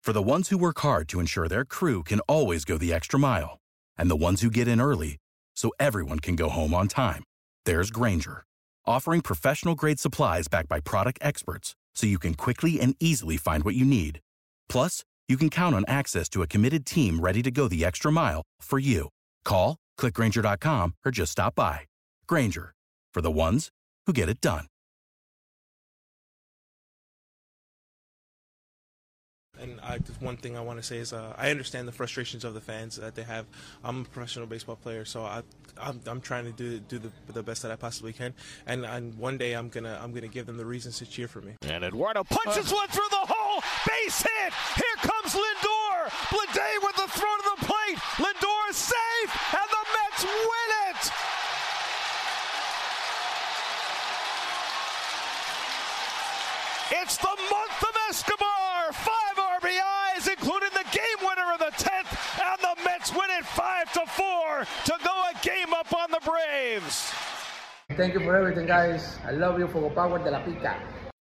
For the ones who work hard to ensure their crew can always go the extra mile, and the ones who get in early so everyone can go home on time, there's Grainger, offering professional-grade supplies backed by product experts so you can quickly and easily find what you need. Plus, you can count on access to a committed team ready to go the extra mile for you. Call, click Grainger.com, or just stop by. Grainger, for the ones who get it done. And just one thing I want to say is I understand the frustrations of the fans that they have. I'm a professional baseball player, so I'm trying to do the best that I possibly can. And one day I'm gonna give them the reasons to cheer for me. And Eduardo punches one through the hole. Base hit. Here comes Lindor. Bleday with the throw to the plate. Lindor is safe, and the Mets win it. It's the month of Escobar. 5 RBIs, including the game winner of the 10th, and the Mets win it 5-4 to go a game up on the Braves. Thank you for everything, guys. I love you, Fuego Power de la Pica.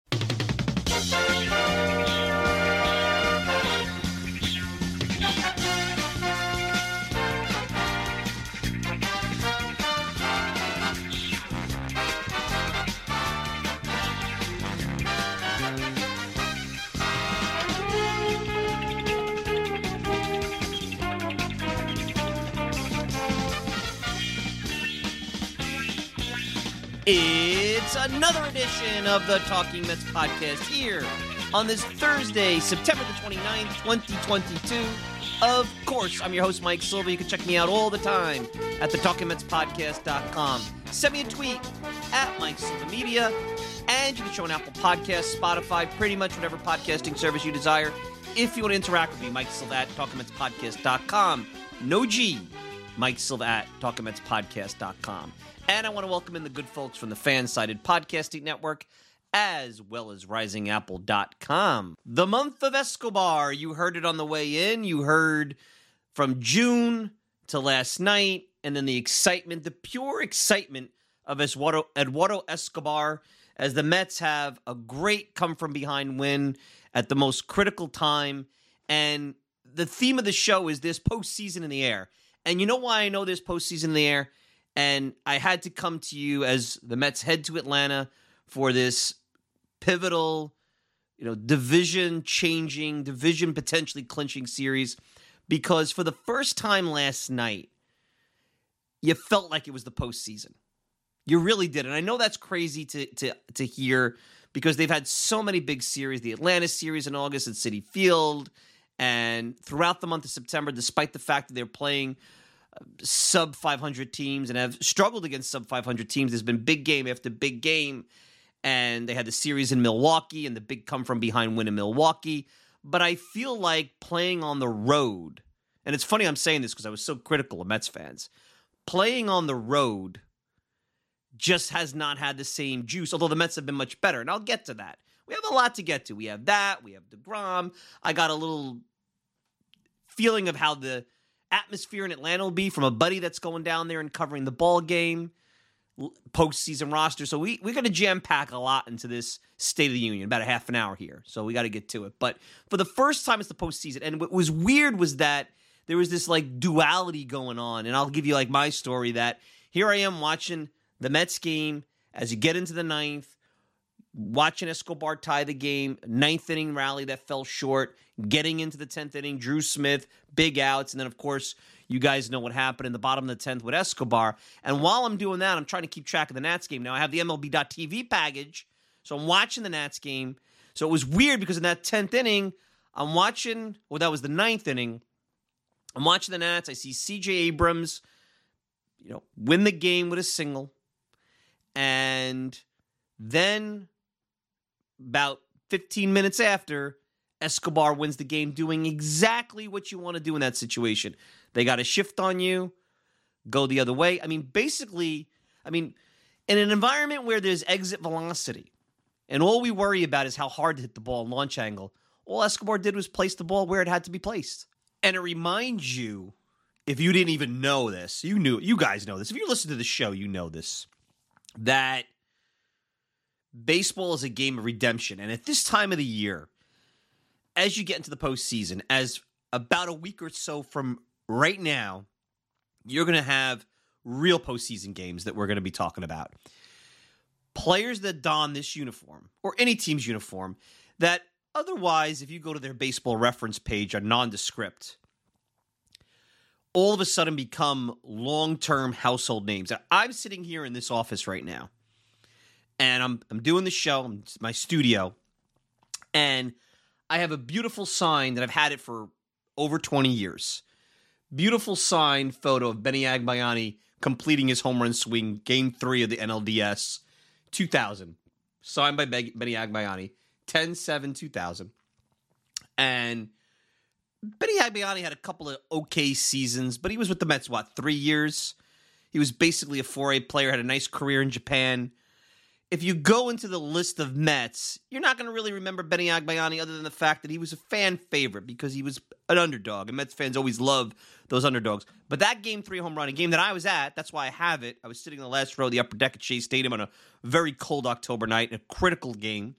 It's another edition of the Talking Mets podcast here on this Thursday, September the 29th, 2022. Of course, I'm your host, Mike Silva. You can check me out all the time at thetalkingmetspodcast.com. Send me a tweet at Mike Silva Media, and you can show an Apple Podcast, Spotify, pretty much whatever podcasting service you desire. If you want to interact with me, Mike Silva at talkingmetspodcast.com. No G, Mike Silva at talkingmetspodcast.com. And I want to welcome in the good folks from the Fan-Sided Podcasting Network, as well as RisingApple.com. The month of Escobar, you heard it on the way in. You heard from June to last night, and then the excitement, the pure excitement of Eduardo Escobar, as the Mets have a great come-from-behind win at the most critical time. And the theme of the show is this postseason in the air. And you know why I know there's postseason in the air? And I had to come to you as the Mets head to Atlanta for this pivotal, division-changing, division-potentially clinching series, because for the first time last night, you felt like it was the postseason. You really did. And I know that's crazy to hear, because they've had so many big series, the Atlanta series in August at Citi Field, and throughout the month of September, despite the fact that they're playing sub-500 teams and have struggled against sub-500 teams. There's been big game after big game, and they had the series in Milwaukee and the big come-from-behind win in Milwaukee. But I feel like playing on the road, and it's funny I'm saying this because I was so critical of Mets fans, playing on the road just has not had the same juice, although the Mets have been much better, and I'll get to that. We have a lot to get to. We have that. We have DeGrom. I got a little feeling of how the atmosphere in Atlanta will be from a buddy that's going down there and covering the ball game, postseason roster. So we're going to jam-pack a lot into this State of the Union, about a half an hour here. So we got to get to it. But for the first time, it's the postseason. And what was weird was that there was this duality going on. And I'll give you my story that here I am watching the Mets game as you get into the ninth, watching Escobar tie the game, ninth inning rally that fell short, getting into the 10th inning, Drew Smith, big outs, and then, of course, you guys know what happened in the bottom of the 10th with Escobar. And while I'm doing that, I'm trying to keep track of the Nats game. Now, I have the MLB.TV package, so I'm watching the Nats game. So it was weird because in that 10th inning, I'm watching, that was the ninth inning, I'm watching the Nats. I see C.J. Abrams, win the game with a single. And then about 15 minutes after, Escobar wins the game doing exactly what you want to do in that situation. They got a shift on you, go the other way. Basically, in an environment where there's exit velocity, and all we worry about is how hard to hit the ball and launch angle, all Escobar did was place the ball where it had to be placed. And it reminds you, if you didn't even know this, you guys know this. If you listen to the show, you know this, that baseball is a game of redemption. And at this time of the year, as you get into the postseason, as about a week or so from right now, you're going to have real postseason games that we're going to be talking about. Players that don this uniform, or any team's uniform, that otherwise, if you go to their baseball reference page on nondescript, all of a sudden become long-term household names. I'm sitting here in this office right now, and I'm doing the show, I'm in my studio, and I have a beautiful sign that I've had it for over 20 years. Beautiful signed photo of Benny Agbayani completing his home run swing, Game 3 of the NLDS 2000. Signed by Benny Agbayani, 10-7-2000. And Benny Agbayani had a couple of okay seasons, but he was with the Mets, 3 years? He was basically a 4A player, had a nice career in Japan. If you go into the list of Mets, you're not going to really remember Benny Agbayani other than the fact that he was a fan favorite because he was an underdog, and Mets fans always love those underdogs. But that Game 3 home run, a game that I was at, that's why I have it. I was sitting in the last row of the upper deck at Shea Stadium on a very cold October night, a critical game.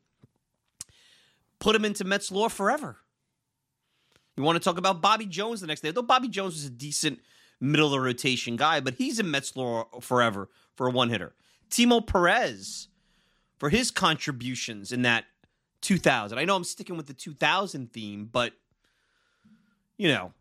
Put him into Mets lore forever. You want to talk about Bobby Jones the next day? Though Bobby Jones was a decent middle-of-the-rotation guy, but he's in Mets lore forever for a one-hitter. Timo Perez, for his contributions in that 2000. I know I'm sticking with the 2000 theme, but, you know,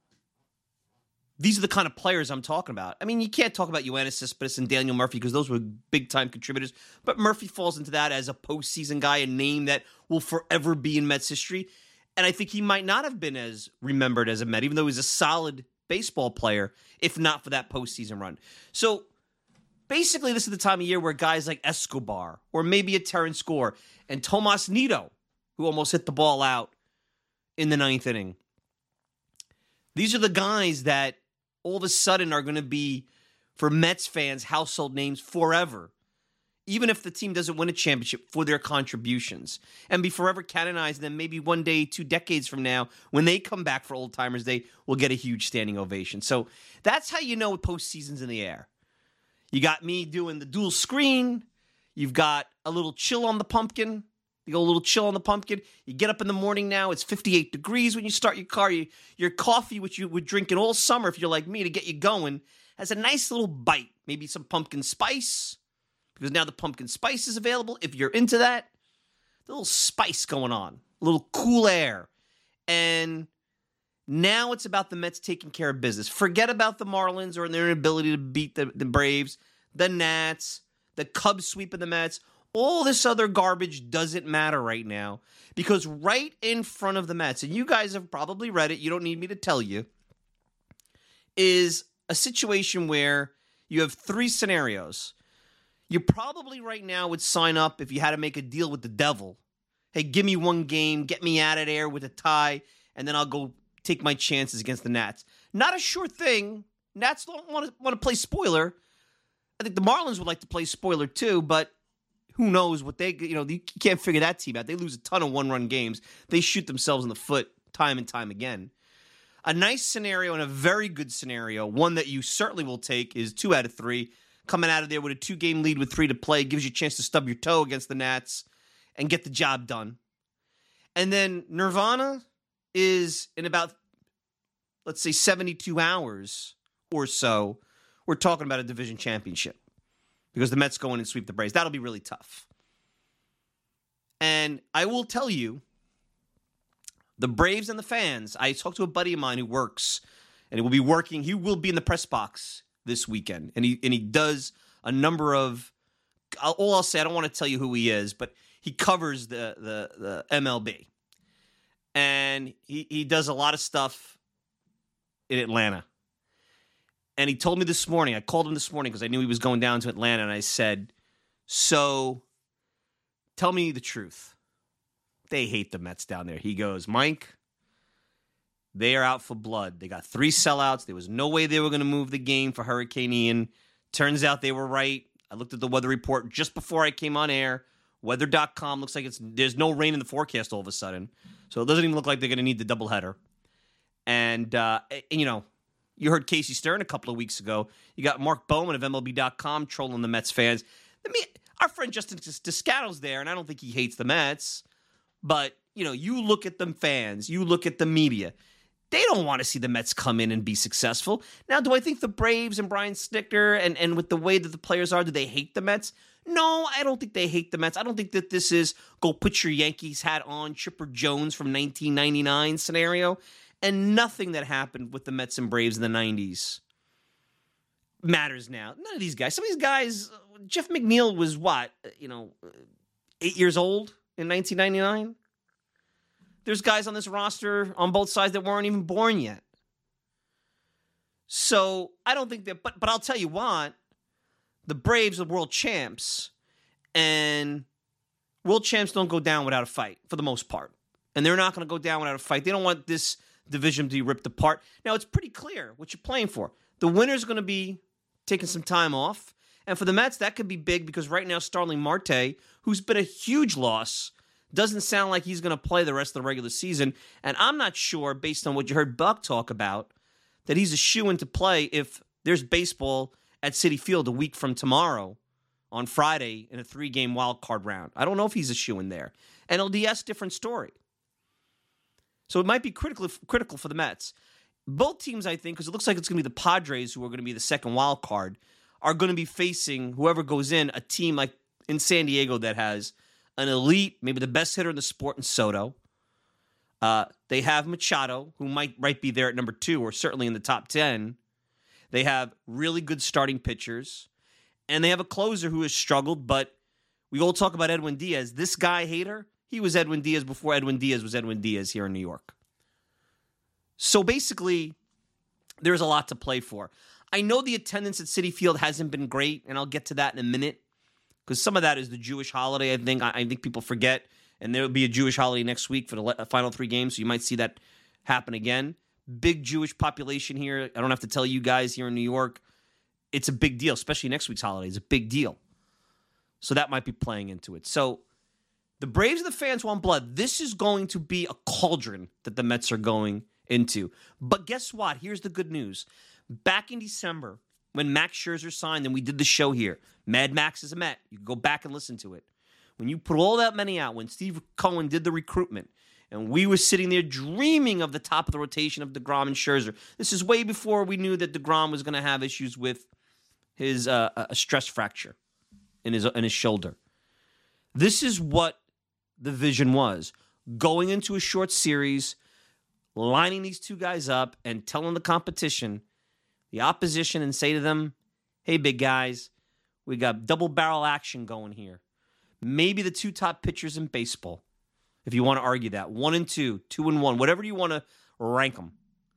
these are the kind of players I'm talking about. I mean, you can't talk about Yoenis Cespedes and Daniel Murphy because those were big-time contributors, but Murphy falls into that as a postseason guy, a name that will forever be in Mets history, and I think he might not have been as remembered as a Met, even though he's a solid baseball player, if not for that postseason run. So, basically, this is the time of year where guys like Escobar or maybe a Terrence Gore and Tomas Nido, who almost hit the ball out in the ninth inning. These are the guys that all of a sudden are going to be, for Mets fans, household names forever, even if the team doesn't win a championship, for their contributions, and be forever canonized. And then maybe one day, 2 decades from now, when they come back for Old Timers Day, we'll get a huge standing ovation. So that's how you know postseason's in the air. You got me doing the dual screen. You've got a little chill on the pumpkin. You go a little chill on the pumpkin. You get up in the morning now. It's 58 degrees when you start your car. Your coffee, which you would drink all summer if you're like me to get you going, has a nice little bite. Maybe some pumpkin spice, because now the pumpkin spice is available. If you're into that, a little spice going on. A little cool air. And now it's about the Mets taking care of business. Forget about the Marlins or their inability to beat the Braves, the Nats, the Cubs sweeping the Mets. All this other garbage doesn't matter right now because right in front of the Mets, and you guys have probably read it, you don't need me to tell you, is a situation where you have 3 scenarios. You probably right now would sign up if you had to make a deal with the devil. Hey, give me 1 game, get me out of there with a tie, and then I'll go take my chances against the Nats. Not a sure thing. Nats don't want to play spoiler. I think the Marlins would like to play spoiler too, but who knows what you can't figure that team out. They lose a ton of 1-run games. They shoot themselves in the foot time and time again. A nice scenario and a very good scenario, one that you certainly will take, is 2 out of 3. Coming out of there with a 2-game lead with 3 to play gives you a chance to stub your toe against the Nats and get the job done. And then Nirvana is in about, let's say, 72 hours or so, we're talking about a division championship because the Mets go in and sweep the Braves. That'll be really tough. And I will tell you, the Braves and the fans, I talked to a buddy of mine who works, and he will be in the press box this weekend. And he does a number of, all I'll say, I don't want to tell you who he is, but he covers the MLB. And he does a lot of stuff in Atlanta. And he told me this morning, I called him this morning because I knew he was going down to Atlanta, and I said, so tell me the truth. They hate the Mets down there. He goes, Mike, they are out for blood. They got 3 sellouts. There was no way they were going to move the game for Hurricane Ian. Turns out they were right. I looked at the weather report just before I came on air. Weather.com looks like there's no rain in the forecast all of a sudden. So it doesn't even look like they're going to need the doubleheader. And you heard Casey Stern a couple of weeks ago. You got Mark Bowman of MLB.com trolling the Mets fans. Our friend Justin Toscano's there, and I don't think he hates the Mets. But you look at them fans, you look at the media. They don't want to see the Mets come in and be successful. Now, do I think the Braves and Brian Snitker and with the way that the players are, do they hate the Mets? No, I don't think they hate the Mets. I don't think that this is go put your Yankees hat on, Chipper Jones from 1999 scenario. And nothing that happened with the Mets and Braves in the 90s matters now. None of these guys. Some of these guys, Jeff McNeil was 8 years old in 1999. There's guys on this roster on both sides that weren't even born yet. So I don't think that, but I'll tell you what, the Braves are world champs, and world champs don't go down without a fight for the most part. And they're not going to go down without a fight. They don't want this division to be ripped apart. Now, it's pretty clear what you're playing for. The winner's going to be taking some time off. And for the Mets, that could be big because right now Starling Marte, who's been a huge loss, doesn't sound like he's going to play the rest of the regular season. And I'm not sure, based on what you heard Buck talk about, that he's a shoo-in to play if there's baseball at Citi Field a week from tomorrow on Friday in a 3-game wild card round. I don't know if he's a shoo-in there. NLDS, different story. So it might be critical for the Mets. Both teams, I think, because it looks like it's going to be the Padres who are going to be the second wild card, are going to be facing, whoever goes in, a team like in San Diego that has an elite, maybe the best hitter in the sport in Soto. They have Machado, who might be there at number 2 or certainly in the top 10. They have really good starting pitchers. And they have a closer who has struggled, but we all talk about Edwin Diaz. This guy, Hader, he was Edwin Diaz before Edwin Diaz was Edwin Diaz here in New York. So basically, there's a lot to play for. I know the attendance at Citi Field hasn't been great, and I'll get to that in a minute, because some of that is the Jewish holiday, I think people forget, and there will be a Jewish holiday next week for the final 3 games, so you might see that happen again. Big Jewish population here. I don't have to tell you guys here in New York. It's a big deal, especially next week's holiday. It's a big deal. So that might be playing into it. So the Braves and the fans want blood. This is going to be a cauldron that the Mets are going into. But guess what? Here's the good news. Back in December, when Max Scherzer signed, and we did the show here, Mad Max is a Met. You can go back and listen to it. When you put all that money out, when Steve Cohen did the recruitment, and we were sitting there dreaming of the top of the rotation of DeGrom and Scherzer. This is way before we knew that DeGrom was going to have issues with his a stress fracture in his shoulder. This is what the vision was. Going into a short series, lining these two guys up and telling the competition, the opposition, and say to them, hey, big guys, we got double barrel action going here. Maybe the 2 top pitchers in baseball. If you want to argue that. 1 and 2, 2 and 1, whatever you want to rank them.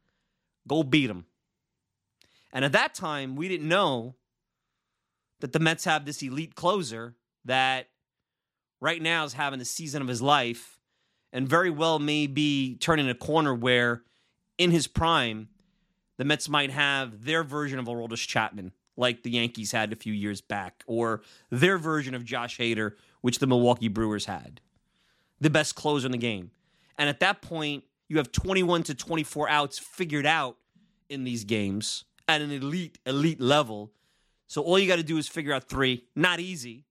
Go beat them. And at that time, we didn't know that the Mets have this elite closer that right now is having the season of his life and very well may be turning a corner where in his prime, the Mets might have their version of Aroldis Chapman like the Yankees had a few years back, or their version of Josh Hader, which the Milwaukee Brewers had. The best closer in the game. And at that point, you have 21 to 24 outs figured out in these games at an elite level. So all you got to do is figure out 3. Not easy.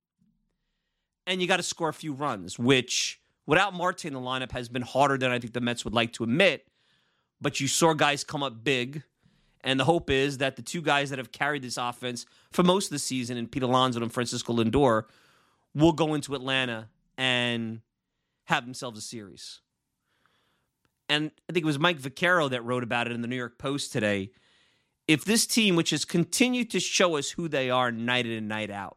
And you got to score a few runs, which without Marte in the lineup has been harder than I think the Mets would like to admit. But you saw guys come up big. And the hope is that the 2 guys that have carried this offense for most of the season, in Pete Alonso and Francisco Lindor, will go into Atlanta and have themselves a series. And I think it was Mike Vaccaro that wrote about it in the New York Post today. If this team, which has continued to show us who they are night in and night out,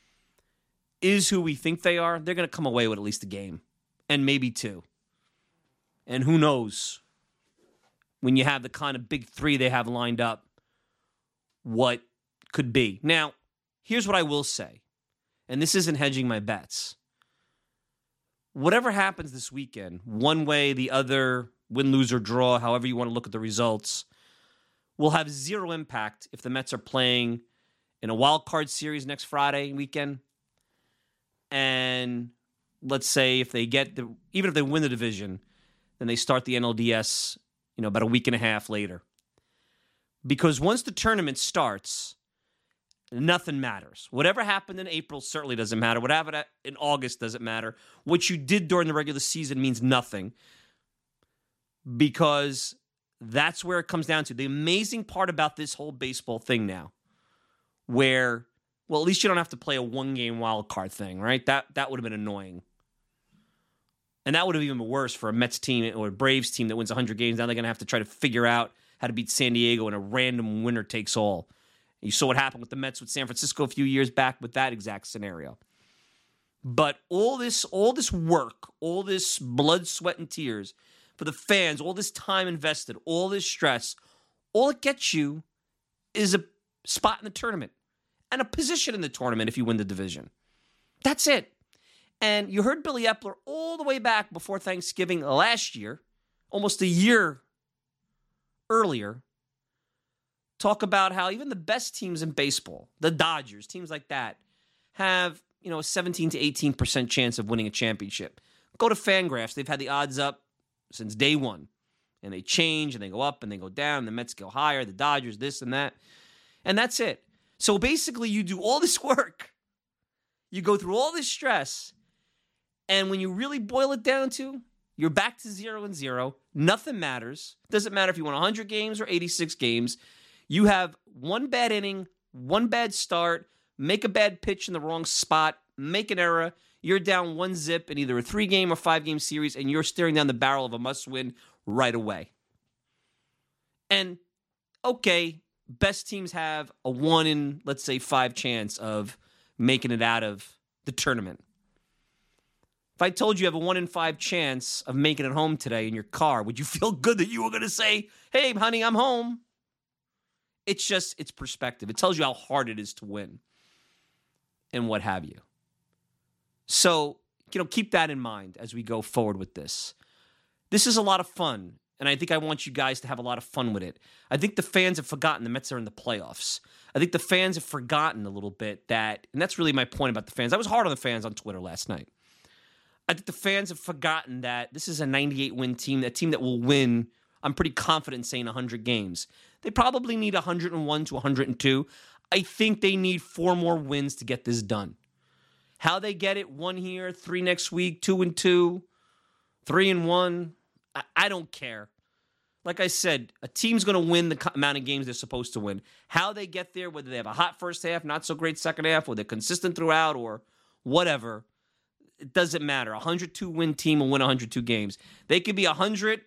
is who we think they are, they're going to come away with at least a game. And maybe 2. And who knows, when you have the kind of big 3 they have lined up, what could be. Now, here's what I will say. And this isn't hedging my bets. Whatever happens this weekend, one way, the other, win, lose, or draw, however you want to look at the results, will have 0 impact if the Mets are playing in a wild card series next Friday weekend. And let's say if they get even if they win the division, then they start the NLDS, about a week and a half later. Because once the tournament starts, nothing matters. Whatever happened in April certainly doesn't matter. What happened in August doesn't matter. What you did during the regular season means nothing, because that's where it comes down to. The amazing part about this whole baseball thing now, where, well, at least you don't have to play a one-game wild card thing, right? That would have been annoying. And that would have even been worse for a Mets team or a Braves team that wins 100 games. Now they're going to have to try to figure out how to beat San Diego in a random winner takes all. You saw what happened with the Mets with San Francisco a few years back with that exact scenario. But all this work, all this blood, sweat, and tears for the fans, all this time invested, all this stress, all it gets you is a spot in the tournament and a position in the tournament if you win the division. That's it. And you heard Billy Epler all the way back before Thanksgiving last year, almost a year earlier, talk about how even the best teams in baseball, the Dodgers, teams like that, have, a 17 to 18% chance of winning a championship. Go to Fangraphs. They've had the odds up since day one. And they change, and they go up, and they go down. And the Mets go higher, the Dodgers, this and that. And that's it. So basically, you do all this work. You go through all this stress. And when you really boil it down to, you're back to 0-0. Nothing matters. Doesn't matter if you won 100 games or 86 games. You have one bad inning, one bad start, make a bad pitch in the wrong spot, make an error. You're down 1-0 in either a 3-game or 5-game series, and you're staring down the barrel of a must-win right away. And, okay, best teams have a 1 in, let's say, 5 chance of making it out of the tournament. If I told you have a 1 in 5 chance of making it home today in your car, would you feel good that you were going to say, hey, honey, I'm home? It's perspective. It tells you how hard it is to win and what have you. So, keep that in mind as we go forward with this. This is a lot of fun, and I think I want you guys to have a lot of fun with it. I think the fans have forgotten the Mets are in the playoffs. I think the fans have forgotten a little bit that, and that's really my point about the fans. I was hard on the fans on Twitter last night. I think the fans have forgotten that this is a 98-win team, a team that will win, I'm pretty confident in saying 100 games. They probably need 101 to 102. I think they need 4 more wins to get this done. How they get it, 1 here, 3 next week, 2-2, 3-1, I don't care. Like I said, a team's going to win the amount of games they're supposed to win. How they get there, whether they have a hot first half, not so great second half, or they're consistent throughout, or whatever, it doesn't matter. A 102-win team will win 102 games. They could be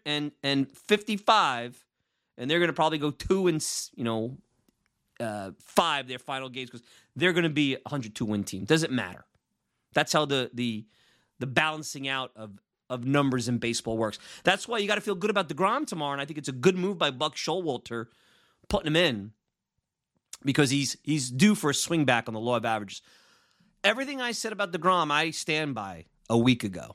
155, and they're going to probably go 2-5 their final games because they're going to be a 102-win team. Doesn't matter. That's how the balancing out of numbers in baseball works. That's why you got to feel good about DeGrom tomorrow, and I think it's a good move by Buck Showalter putting him in because he's due for a swing back on the law of averages. Everything I said about DeGrom, I stand by a week ago.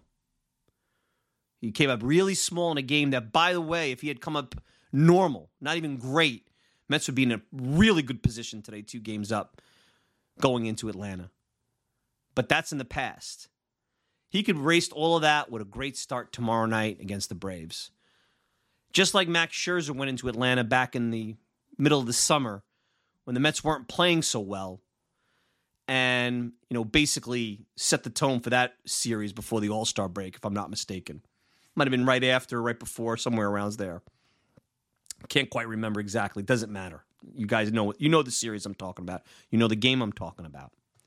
He came up really small in a game that, by the way, if he had come up normal, not even great, Mets would be in a really good position today, 2 games up, going into Atlanta. But that's in the past. He could waste all of that with a great start tomorrow night against the Braves. Just like Max Scherzer went into Atlanta back in the middle of the summer when the Mets weren't playing so well and, basically set the tone for that series before the All-Star break, if I'm not mistaken. Might have been right after, right before, somewhere around there. Can't quite remember exactly. Doesn't matter. You guys know the series I'm talking about. You know the game I'm talking about.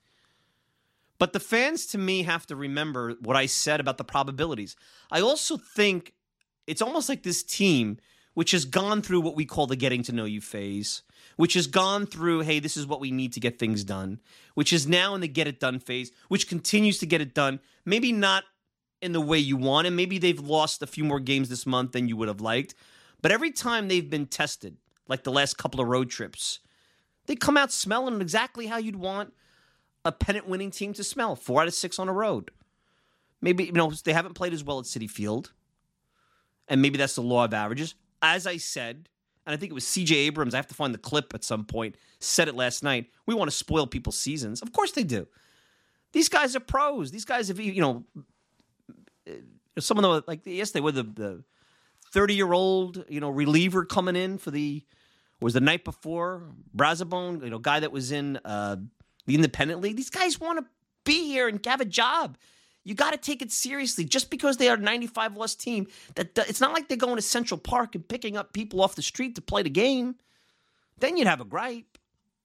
But the fans, to me, have to remember what I said about the probabilities. I also think it's almost like this team, which has gone through what we call the getting to know you phase, which has gone through, hey, this is what we need to get things done, which is now in the get it done phase, which continues to get it done, maybe not in the way you want, and maybe they've lost a few more games this month than you would have liked. But every time they've been tested, like the last couple of road trips, they come out smelling exactly how you'd want a pennant-winning team to smell, 4 out of 6 on the road. Maybe, they haven't played as well at Citi Field, and maybe that's the law of averages. As I said, and I think it was C.J. Abrams, I have to find the clip at some point, said it last night, we want to spoil people's seasons. Of course they do. These guys are pros. These guys have, some of them, like, yes, they were the 30-year-old, reliever coming in for the was the night before, Brazabone, guy that was in the Independent League. These guys want to be here and have a job. You got to take it seriously. Just because they are a 95-loss team, it's not like they're going to Central Park and picking up people off the street to play the game. Then you'd have a gripe.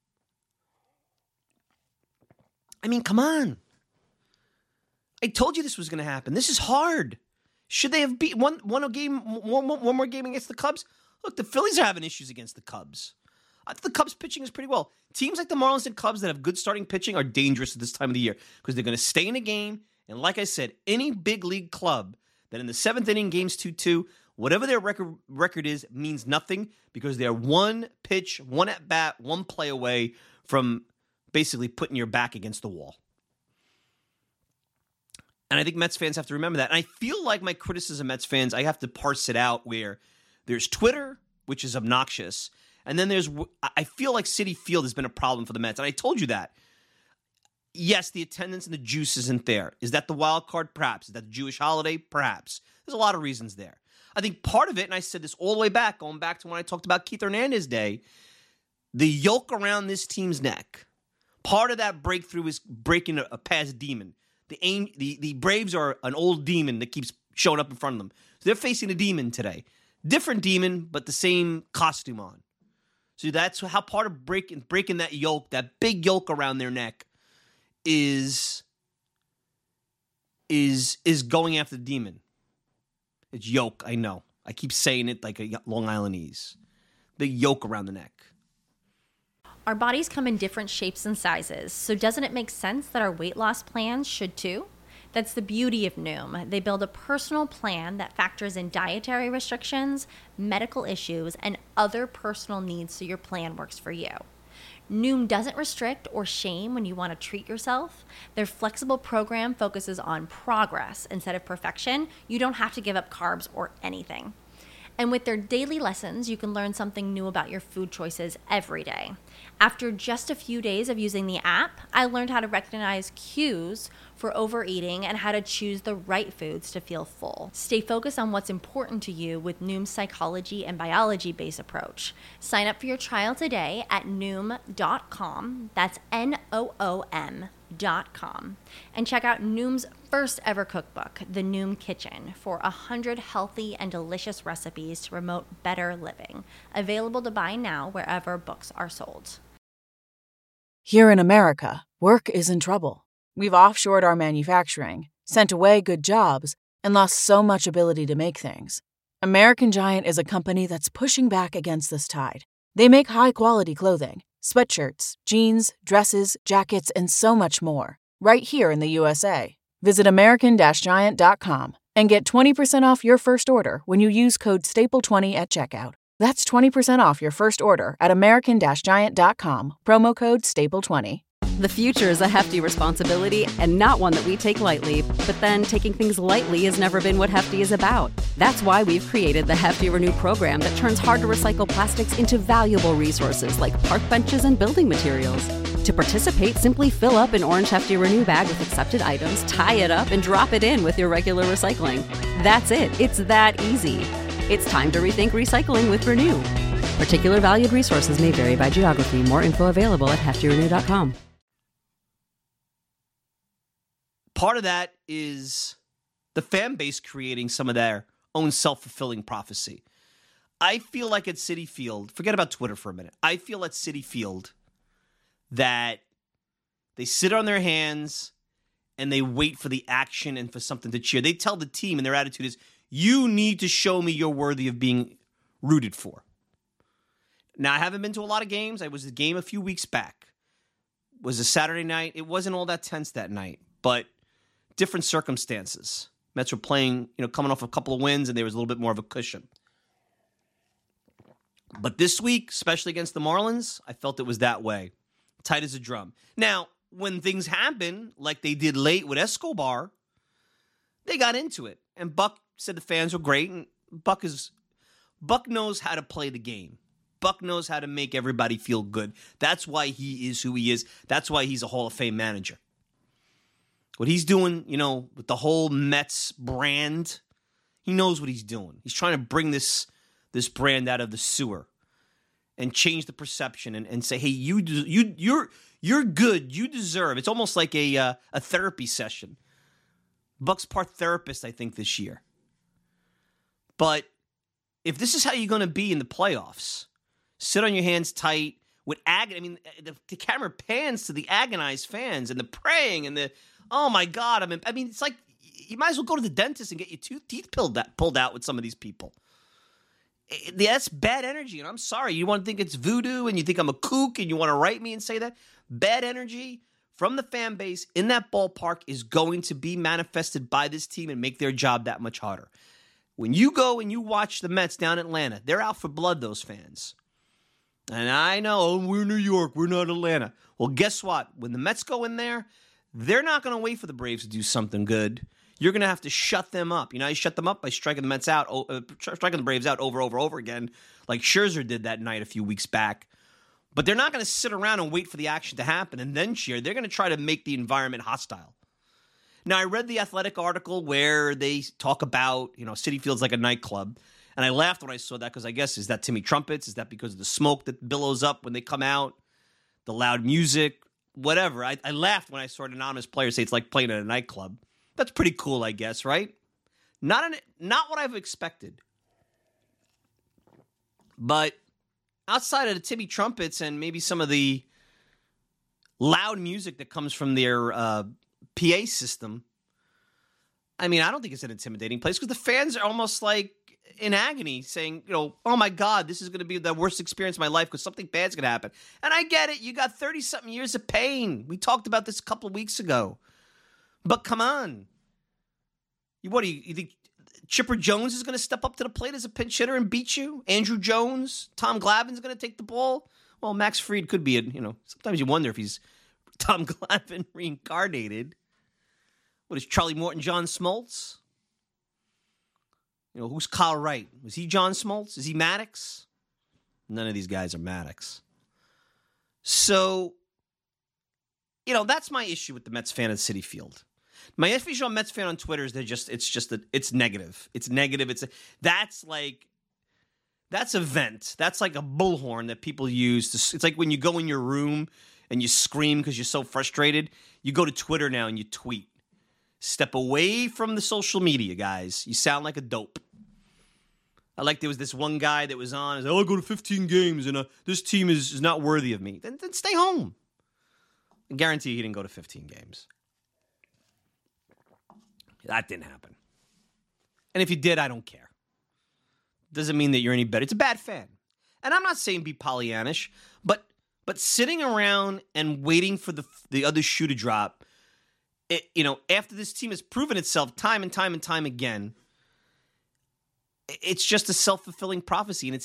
I mean, come on. I told you this was going to happen. This is hard. Should they have one more game against the Cubs? Look, the Phillies are having issues against the Cubs. I think the Cubs pitching is pretty well. Teams like the Marlins and Cubs that have good starting pitching are dangerous at this time of the year because they're going to stay in a game. And like I said, any big league club that in the 7th inning game's 2-2, whatever their record is, means nothing because they're one pitch, one at bat, one play away from basically putting your back against the wall. And I think Mets fans have to remember that. And I feel like my criticism, Mets fans, I have to parse it out where there's Twitter, which is obnoxious, and then I feel like Citi Field has been a problem for the Mets. And I told you that. Yes, the attendance and the juice isn't there. Is that the wild card? Perhaps. Is that the Jewish holiday? Perhaps. There's a lot of reasons there. I think part of it, and I said this all the way back, going back to when I talked about Keith Hernandez Day, the yoke around this team's neck. Part of that breakthrough is breaking a past demon. The Braves are an old demon that keeps showing up in front of them. So they're facing a demon today. Different demon, but the same costume on. So that's how part of breaking that yoke, that big yoke around their neck, is going after the demon. It's yoke, I know. I keep saying it like a Long Islandese. The yoke around the neck. Our bodies come in different shapes and sizes, so doesn't it make sense that our weight loss plans should too? That's the beauty of Noom. They build a personal plan that factors in dietary restrictions, medical issues, and other personal needs so your plan works for you. Noom doesn't restrict or shame when you want to treat yourself. Their flexible program focuses on progress instead of perfection. You don't have to give up carbs or anything. And with their daily lessons, you can learn something new about your food choices every day. After just a few days of using the app, I learned how to recognize cues for overeating and how to choose the right foods to feel full. Stay focused on what's important to you with Noom's psychology and biology-based approach. Sign up for your trial today at Noom.com. That's Noom.com. And check out Noom's first ever cookbook, The Noom Kitchen, for 100 healthy and delicious recipes to promote better living. Available to buy now wherever books are sold. Here in America, work is in trouble. We've offshored our manufacturing, sent away good jobs, and lost so much ability to make things. American Giant is a company that's pushing back against this tide. They make high-quality clothing, sweatshirts, jeans, dresses, jackets, and so much more, right here in the USA. Visit American-Giant.com and get 20% off your first order when you use code STAPLE20 at checkout. That's 20% off your first order at American-Giant.com, promo code STAPLE20. The future is a hefty responsibility and not one that we take lightly. But then taking things lightly has never been what Hefty is about. That's why we've created the Hefty Renew program that turns hard-to-recycle plastics into valuable resources like park benches and building materials. To participate, simply fill up an orange Hefty Renew bag with accepted items, tie it up, and drop it in with your regular recycling. That's it. It's that easy. It's time to rethink recycling with Renew. Particular valued resources may vary by geography. More info available at heftyrenew.com. Part of that is the fan base creating some of their own self-fulfilling prophecy. I feel like at Citi Field, forget about Twitter for a minute. I feel at Citi Field that they sit on their hands and they wait for the action and for something to cheer. They tell the team, and their attitude is, you need to show me you're worthy of being rooted for. Now, I haven't been to a lot of games. I was at a game a few weeks back. It was a Saturday night. It wasn't all that tense that night, but different circumstances. Mets were playing, coming off a couple of wins, and there was a little bit more of a cushion. But this week, especially against the Marlins, I felt it was that way. Tight as a drum. Now, when things happen, like they did late with Escobar, they got into it. And Buck said the fans were great, and Buck knows how to play the game. Buck knows how to make everybody feel good. That's why he is who he is. That's why he's a Hall of Fame manager. What he's doing, with the whole Mets brand, he knows what he's doing. He's trying to bring this brand out of the sewer. and change the perception and say, hey, you're good. You deserve. It's almost like a therapy session. Buck's part therapist, I think, this year. But if this is how you're going to be in the playoffs, sit on your hands tight with agony. I mean, the camera pans to the agonized fans and the praying and the, oh my God. I mean, it's like you might as well go to the dentist and get your teeth pulled out with some of these people. That's bad energy, and I'm sorry. You want to think it's voodoo and you think I'm a kook and you want to write me and say that? Bad energy from the fan base in that ballpark is going to be manifested by this team and make their job that much harder. When you go and you watch the Mets down in Atlanta, they're out for blood, those fans. And I know, we're New York, we're not Atlanta. Well, guess what? When the Mets go in there, they're not going to wait for the Braves to do something good. You're going to have to shut them up. You know how you shut them up? By striking the Mets out, striking the Braves out over again, like Scherzer did that night a few weeks back. But they're not going to sit around and wait for the action to happen and then cheer. They're going to try to make the environment hostile. Now, I read the Athletic article where they talk about, Citi Field's like a nightclub. And I laughed when I saw that because I guess, is that Timmy Trumpets? Is that because of the smoke that billows up when they come out? The loud music? Whatever. I laughed when I saw an anonymous player say it's like playing at a nightclub. That's pretty cool, I guess, right? Not what I've expected. But outside of the Timmy Trumpets and maybe some of the loud music that comes from their PA system, I mean, I don't think it's an intimidating place because the fans are almost like in agony saying, oh my God, this is going to be the worst experience of my life because something bad's going to happen. And I get it. You got 30-something years of pain. We talked about this a couple of weeks ago. But come on. What do you think Chipper Jones is going to step up to the plate as a pinch hitter and beat you? Andrew Jones? Tom Glavine's going to take the ball? Well, Max Fried could be sometimes you wonder if he's Tom Glavine reincarnated. What is Charlie Morton, John Smoltz? Who's Kyle Wright? Was he John Smoltz? Is he Maddox? None of these guys are Maddox. So, that's my issue with the Mets fan at Citi Field. My official Mets fan on Twitter is it's negative. It's negative. That's a vent. That's like a bullhorn that people use. It's like when you go in your room and you scream because you're so frustrated. You go to Twitter now and you tweet. Step away from the social media, guys. You sound like a dope. There was this one guy that was on. I'll go to 15 games and this team is not worthy of me. Then stay home. I guarantee he didn't go to 15 games. That didn't happen. And if you did, I don't care. Doesn't mean that you're any better. It's a bad fan. And I'm not saying be Pollyannish, but sitting around and waiting for the other shoe to drop, after this team has proven itself time and time and time again, it's just a self-fulfilling prophecy, and it's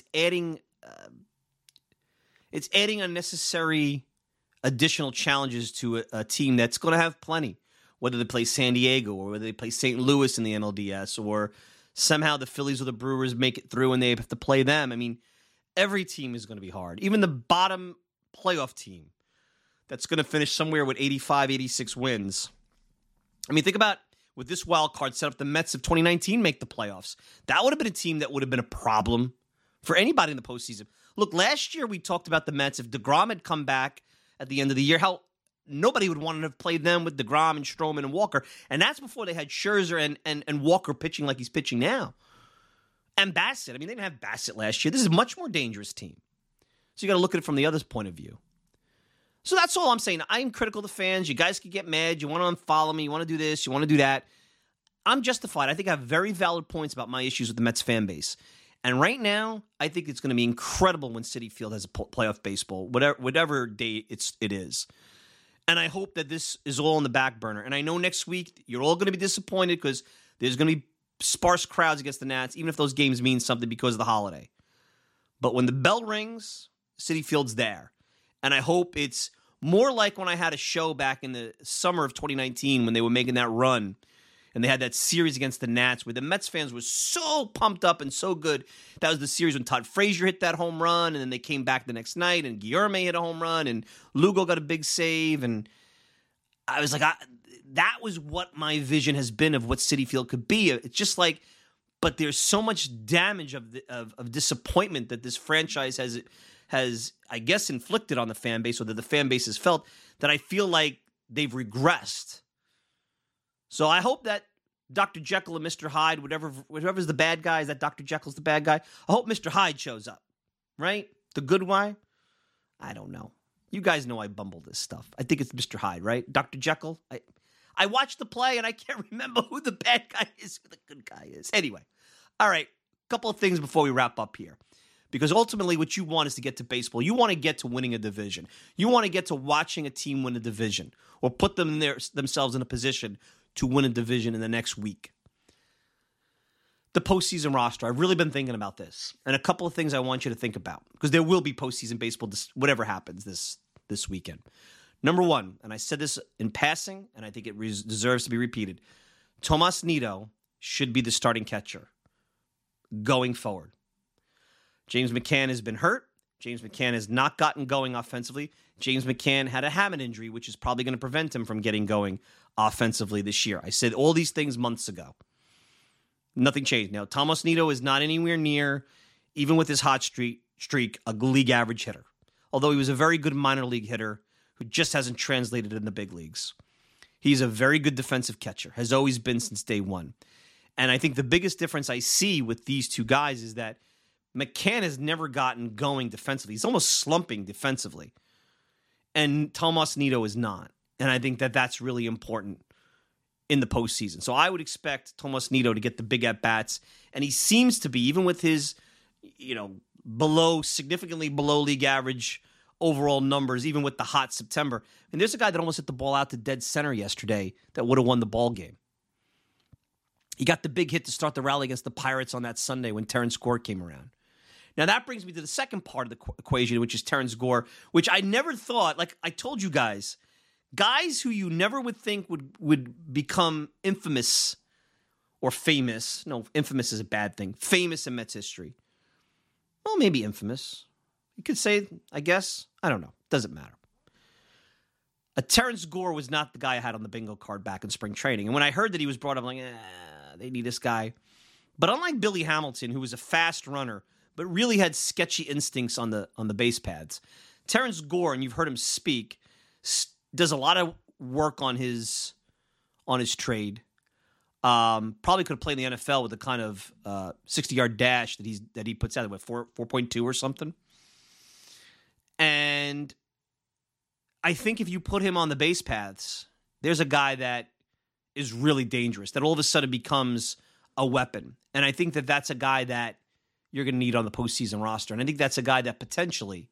adding unnecessary additional challenges to a team that's going to have plenty. Whether they play San Diego or whether they play St. Louis in the NLDS or somehow the Phillies or the Brewers make it through and they have to play them. I mean, every team is going to be hard. Even the bottom playoff team that's going to finish somewhere with 85, 86 wins. I mean, think about with this wild card setup, the Mets of 2019 make the playoffs. That would have been a team that would have been a problem for anybody in the postseason. Look, last year we talked about the Mets. If DeGrom had come back at the end of the year, nobody would want to have played them with DeGrom and Stroman and Walker. And that's before they had Scherzer and Walker pitching like he's pitching now. And Bassett. I mean, they didn't have Bassett last year. This is a much more dangerous team. So you got to look at it from the other's point of view. So that's all I'm saying. I'm critical of the fans. You guys can get mad. You want to unfollow me. You want to do this. You want to do that. I'm justified. I think I have very valid points about my issues with the Mets fan base. And right now, I think it's going to be incredible when Citi Field has a playoff baseball, whatever day it is. And I hope that this is all on the back burner. And I know next week you're all going to be disappointed because there's going to be sparse crowds against the Nats, even if those games mean something because of the holiday. But when the bell rings, Citi Field's there. And I hope it's more like when I had a show back in the summer of 2019 when they were making that run and they had that series against the Nats where the Mets fans were so pumped up and so good. That was the series when Todd Frazier hit that home run, and then they came back the next night, and Guillermo hit a home run, and Lugo got a big save, and I was like, that was what my vision has been of what Citi Field could be. It's just like, but there's so much damage of disappointment that this franchise has, I guess, inflicted on the fan base, or that the fan base has felt, that I feel like they've regressed. So I hope that Dr. Jekyll and Mr. Hyde, whatever's the bad guy, is that Dr. Jekyll's the bad guy? I hope Mr. Hyde shows up, right? The good guy? I don't know. You guys know I bumble this stuff. I think it's Mr. Hyde, right? Dr. Jekyll? I watched the play and I can't remember who the bad guy is, who the good guy is. Anyway, all right, a couple of things before we wrap up here. Because ultimately what you want is to get to baseball. You want to get to winning a division. You want to get to watching a team win a division or put themselves in a position to win a division in the next week. The postseason roster. I've really been thinking about this. And a couple of things I want you to think about. Because there will be postseason baseball, whatever happens this weekend. Number one, and I said this in passing, and I think it deserves to be repeated. Tomas Nido should be the starting catcher going forward. James McCann has been hurt. James McCann has not gotten going offensively. James McCann had a hamate injury, which is probably going to prevent him from getting going offensively this year. I said all these things months ago. Nothing changed. Now, Tomas Nido is not anywhere near, even with his hot streak, a league average hitter. Although he was a very good minor league hitter who just hasn't translated in the big leagues. He's a very good defensive catcher, has always been since day one. And I think the biggest difference I see with these two guys is that McCann has never gotten going defensively. He's almost slumping defensively. And Tomas Nido is not. And I think that that's really important in the postseason. So I would expect Tomas Nido to get the big at-bats. And he seems to be, even with his, significantly below league average overall numbers, even with the hot September. And there's a guy that almost hit the ball out to dead center yesterday that would have won the ball game. He got the big hit to start the rally against the Pirates on that Sunday when Terrence Gore came around. Now, that brings me to the second part of the equation, which is Terrence Gore, which I never thought, like I told you guys who you never would think would become infamous or famous. No, infamous is a bad thing. Famous in Mets history. Well, maybe infamous. You could say, I guess. I don't know. Doesn't matter. Terrence Gore was not the guy I had on the bingo card back in spring training. And when I heard that he was brought up, I'm like, they need this guy. But unlike Billy Hamilton, who was a fast runner, but really had sketchy instincts on the base pads, Terrence Gore, and you've heard him speak, does a lot of work on his trade. Probably could have played in the NFL with the kind of 60-yard dash that he puts out, 4.2 or something. And I think if you put him on the base paths, there's a guy that is really dangerous, that all of a sudden becomes a weapon. And I think that that's a guy that you're going to need on the postseason roster. And I think that's a guy that potentially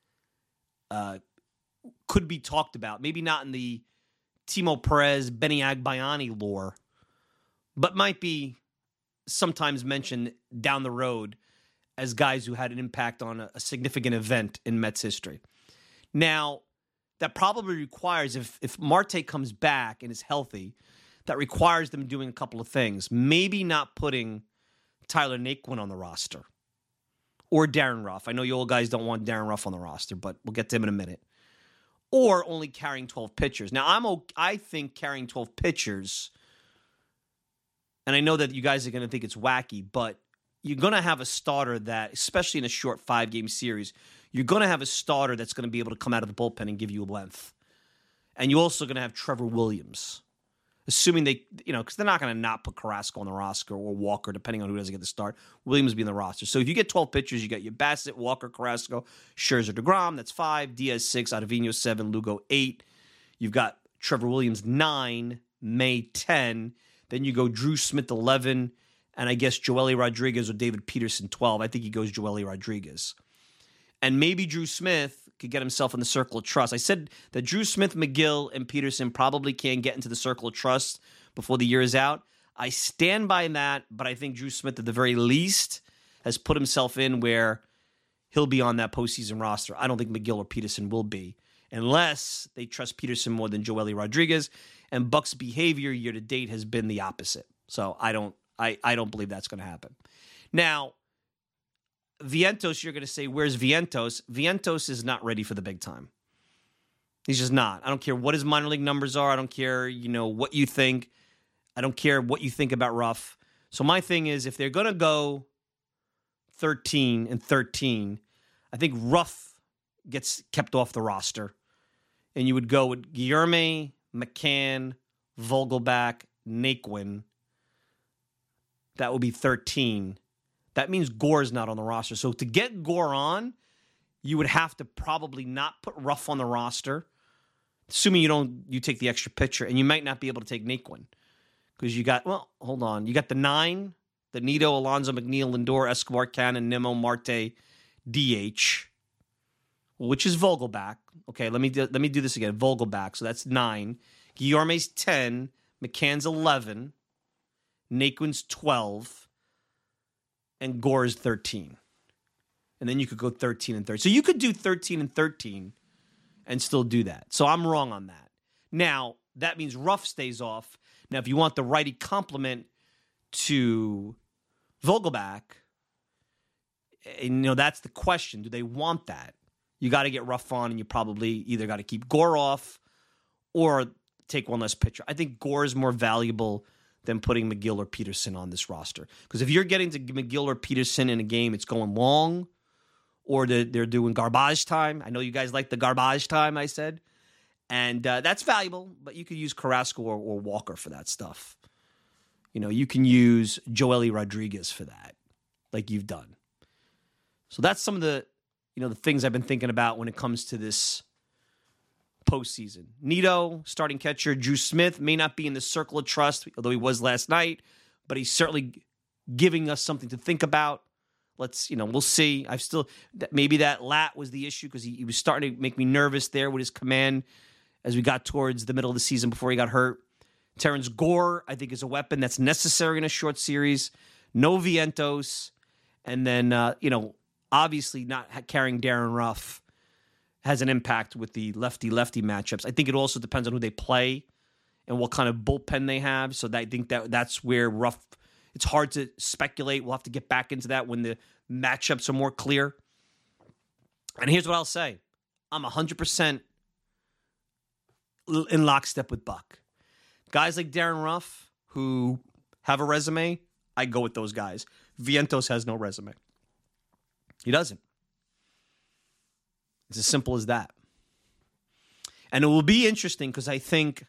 could be talked about. Maybe not in the Timo Perez, Benny Agbayani lore, but might be sometimes mentioned down the road as guys who had an impact on a significant event in Mets history. Now, that probably requires, if Marte comes back and is healthy, that requires them doing a couple of things. Maybe not putting Tyler Naquin on the roster or Darren Ruff. I know you old guys don't want Darren Ruff on the roster, but we'll get to him in a minute. Or only carrying 12 pitchers. Now, I think carrying 12 pitchers, and I know that you guys are going to think it's wacky, but you're going to have a starter that, especially in a short 5-game series, you're going to have a starter that's going to be able to come out of the bullpen and give you length. And you're also going to have Trevor Williams, assuming they, because they're not going to not put Carrasco on the roster or Walker, depending on who doesn't get the start. Williams will be in the roster. So if you get 12 pitchers, you got your Bassett, Walker, Carrasco, Scherzer, DeGrom, that's 5, Diaz 6, Ottavino 7, Lugo 8. You've got Trevor Williams 9, May 10. Then you go Drew Smith 11, and I guess Joely Rodriguez or David Peterson 12. I think he goes Joely Rodriguez. And maybe Drew Smith could get himself in the circle of trust. I said that Drew Smith, McGill, and Peterson probably can get into the circle of trust before the year is out. I stand by that, but I think Drew Smith, at the very least, has put himself in where he'll be on that postseason roster. I don't think McGill or Peterson will be, unless they trust Peterson more than Joely Rodriguez. And Buck's behavior year to date has been the opposite. So I don't believe that's going to happen. Now, Vientos, you're going to say, where's Vientos? Vientos is not ready for the big time. He's just not. I don't care what his minor league numbers are. I don't care, what you think. I don't care what you think about Ruff. So my thing is, if they're going to go 13-13, I think Ruff gets kept off the roster. And you would go with Guilherme, McCann, Vogelbach, Naquin. That would be 13. That means Gore's not on the roster. So to get Gore on, you would have to probably not put Ruff on the roster, assuming you take the extra pitcher, and you might not be able to take Naquin. Because you got, hold on. You got the 9, the Nito, Alonso, McNeil, Lindor, Escobar, Cannon, Nimmo, Marte, DH, which is Vogelbach. Okay, let me do this again. Vogelbach, so that's 9. Guilherme's 10. McCann's 11. Naquin's 12. And Gore's 13. And then you could go 13 and 13. So you could do 13 and 13 and still do that. So I'm wrong on that. Now, that means Ruff stays off. Now, if you want the righty complement to Vogelbach, that's the question. Do they want that? You got to get Ruff on, and you probably either got to keep Gore off or take one less pitcher. I think Gore is more valuable than putting McGill or Peterson on this roster. Because if you're getting to McGill or Peterson in a game, it's going long, or they're doing garbage time. I know you guys like the garbage time, I said. And that's valuable, but you could use Carrasco or Walker for that stuff. You can use Joely Rodriguez for that, like you've done. So that's some of the the things I've been thinking about when it comes to this postseason. Nito, starting catcher, Drew Smith, may not be in the circle of trust, although he was last night, but he's certainly giving us something to think about. We'll see. Maybe that lat was the issue because he was starting to make me nervous there with his command as we got towards the middle of the season before he got hurt. Terrence Gore, I think, is a weapon that's necessary in a short series. No Vientos. And then, obviously not carrying Darren Ruff has an impact with the lefty-lefty matchups. I think it also depends on who they play and what kind of bullpen they have. So I think that's where Ruff, it's hard to speculate. We'll have to get back into that when the matchups are more clear. And here's what I'll say. I'm 100% in lockstep with Buck. Guys like Darren Ruff who have a resume, I go with those guys. Vientos has no resume. He doesn't. It's as simple as that. And it will be interesting because I think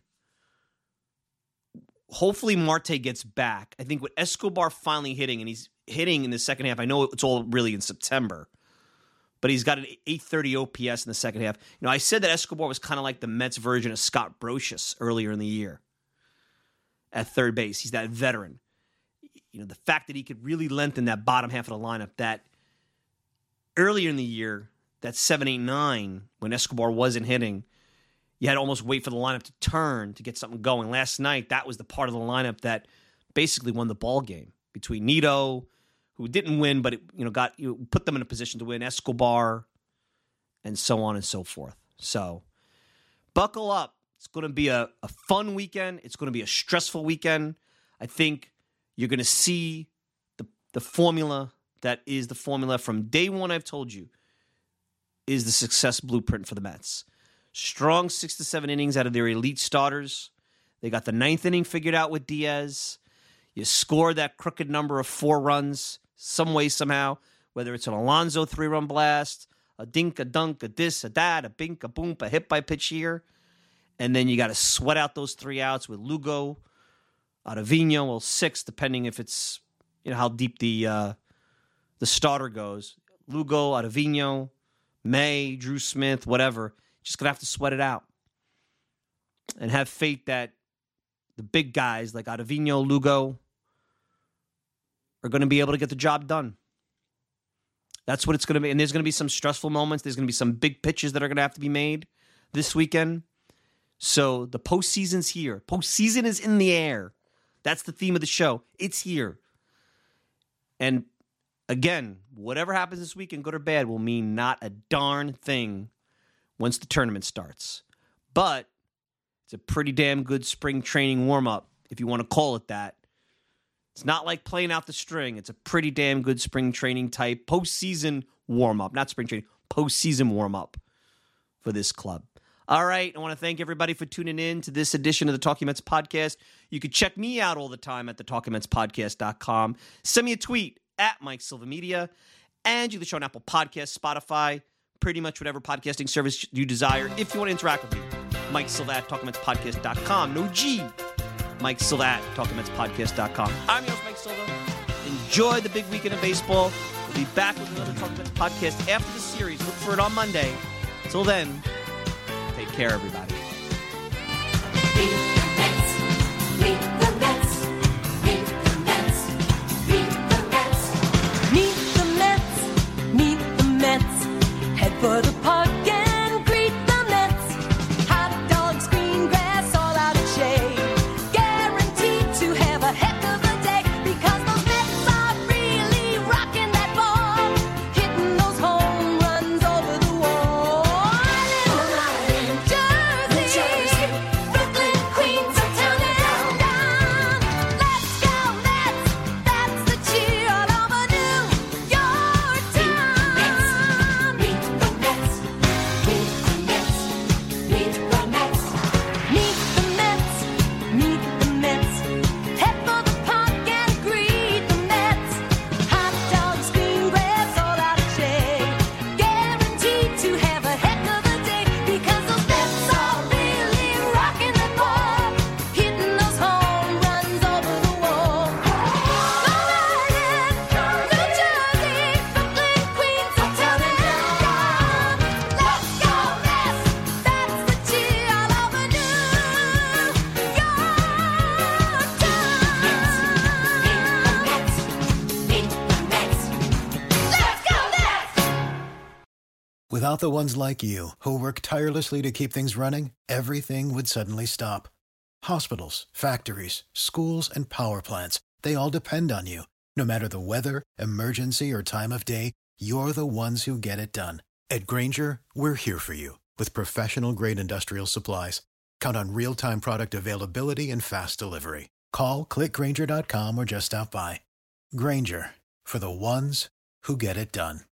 hopefully Marte gets back. I think with Escobar finally hitting, and he's hitting in the second half, I know it's all really in September, but he's got an 830 OPS in the second half. I said that Escobar was kind of like the Mets version of Scott Brocious earlier in the year at third base. He's that veteran. The fact that he could really lengthen that bottom half of the lineup, that earlier in the year, that 7, 8, 9, when Escobar wasn't hitting, you had to almost wait for the lineup to turn to get something going. Last night, that was the part of the lineup that basically won the ball game between Nito, who didn't win, but put them in a position to win, Escobar, and so on and so forth. So, buckle up. It's going to be a fun weekend. It's going to be a stressful weekend. I think you're going to see the formula that is the formula from day one, I've told you, is the success blueprint for the Mets. Strong 6 to 7 innings out of their elite starters. They got the 9th inning figured out with Diaz. You score that crooked number of 4 runs some way, somehow, whether it's an Alonso 3-run blast, a dink, a dunk, a this, a that, a bink, a boom, a hit by pitch here. And then you got to sweat out those 3 outs with Lugo, Ottavino, 6, depending if it's, how deep the starter goes. Lugo, Ottavino, May, Drew Smith, whatever. Just going to have to sweat it out. And have faith that the big guys like Ottavino, Lugo are going to be able to get the job done. That's what it's going to be. And there's going to be some stressful moments. There's going to be some big pitches that are going to have to be made this weekend. So the postseason's here. Postseason is in the air. That's the theme of the show. It's here. And again, whatever happens this weekend, good or bad, will mean not a darn thing once the tournament starts. But it's a pretty damn good spring training warm-up, if you want to call it that. It's not like playing out the string. It's a pretty damn good spring training type postseason warm-up. Not spring training, postseason warm-up for this club. All right, I want to thank everybody for tuning in to this edition of the Talking Mets podcast. You can check me out all the time at thetalkingmetspodcast.com. Send me a tweet at Mike Silva Media. And you can show on Apple Podcasts, Spotify, pretty much whatever podcasting service you desire. If you want to interact with me, Mike Silva, TalkingMetsPodcast.com. No G. Mike Silva at TalkingMetsPodcast.com. I'm your host, Mike Silva. Enjoy the big weekend of baseball. We'll be back with another Talking Mets podcast after the series. Look for it on Monday. Till then, take care, everybody. Meet the Mets. Meet the Mets. Meet the Mets. Meet the Mets. Meet the Mets. Meet the Mets. Head for the park and greet the Mets. Hot dogs, green grass, all out of shade. Guaranteed to have a heck of a day because those Mets are really rocking that ball, hitting those home runs over the wall. New Jersey, Brooklyn, Queens, uptown and down. Let's go Mets! That's the cheer all over New York town. Meet the Mets. Meet the Mets. Meet the Mets. Meet the Mets. Meet the Mets. Head for the park and greet the Mets. Hot dogs, green grass, all out of shade. Guaranteed to have a heck of a day because those Mets are really rocking the ball, hitting those home runs over the wall. Go right in, New Jersey, Brooklyn, Queens, uptown and down. Let's go Mets! That's the cheer all over New York town. Meet the Mets. Let's go Mets! Without the ones like you, who work tirelessly to keep things running, everything would suddenly stop. Hospitals, factories, schools, and power plants, they all depend on you. No matter the weather, emergency, or time of day, you're the ones who get it done. At Grainger, we're here for you with professional-grade industrial supplies. Count on real-time product availability and fast delivery. Call, click Grainger.com, or just stop by. Grainger, for the ones who get it done.